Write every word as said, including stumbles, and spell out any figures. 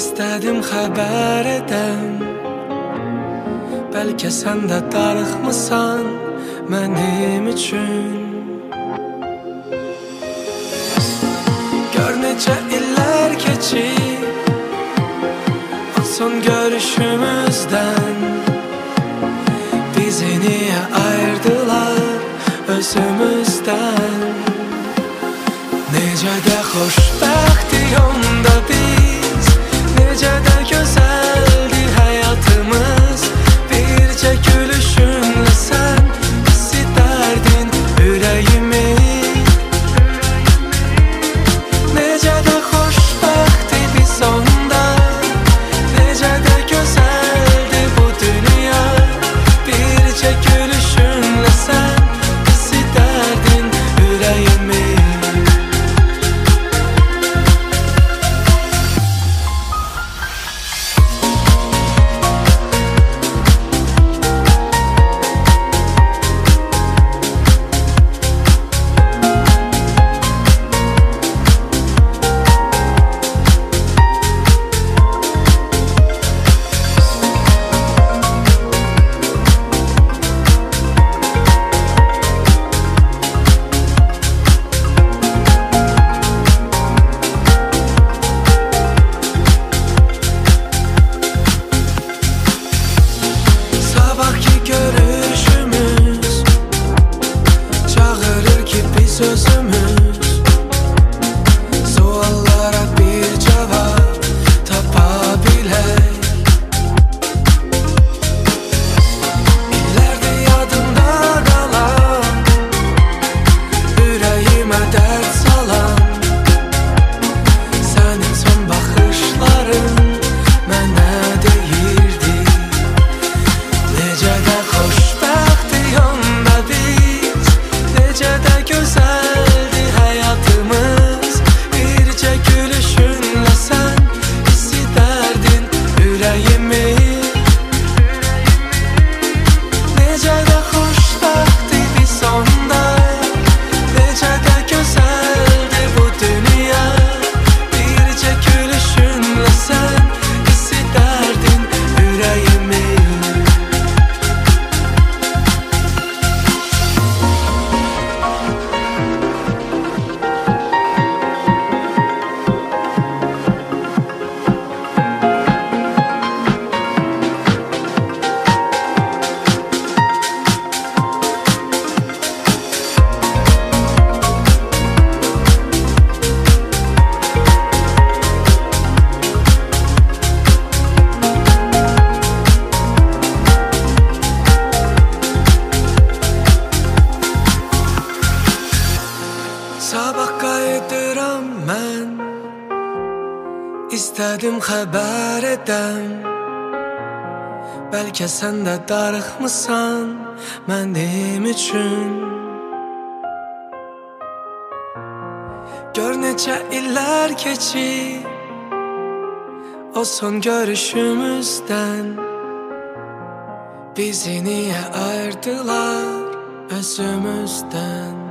İstədim xəbər edəm, bəlkə sən də darıxmısan mənim üçün. Gör necə illər keçir o son görüşümüzdən. Bizi niyə ayırdılar özümüzdən? Necə də xoşbəxtik onda biz, necə də gözəldi həyatımız. Bircə gülüşünlə sən isidərdin ürəyimi. Necə də xoşbəxtik biz onda, necə də gözəldi bu dünya. Bircə gülüşünlə sən isidərdin ürəyimi. Sözümüz suallara bir cevap tapabilək. İllərdir yadımda qalan, ürəyimə dərd salan sənin son baxışların mənə deyirdi. Necə də xoşbəxtik onda biz, necə də gözəldi həyatımız. Bircə gülüşünlə sən isidərdin ürəyimi. Necə də xoşbəxtik biz onda, necə də gözəldi bu dünya. Bircə gülüşünlə sən isidərdin ürəyimi. Sabah qayıdıram mən, İstədim xəbər edəm, bəlkə sən də darıxmısan mənim üçün. Gör necə illər keçir o son görüşümüzdən. Bizi niyə ayırdılar özümüzdən?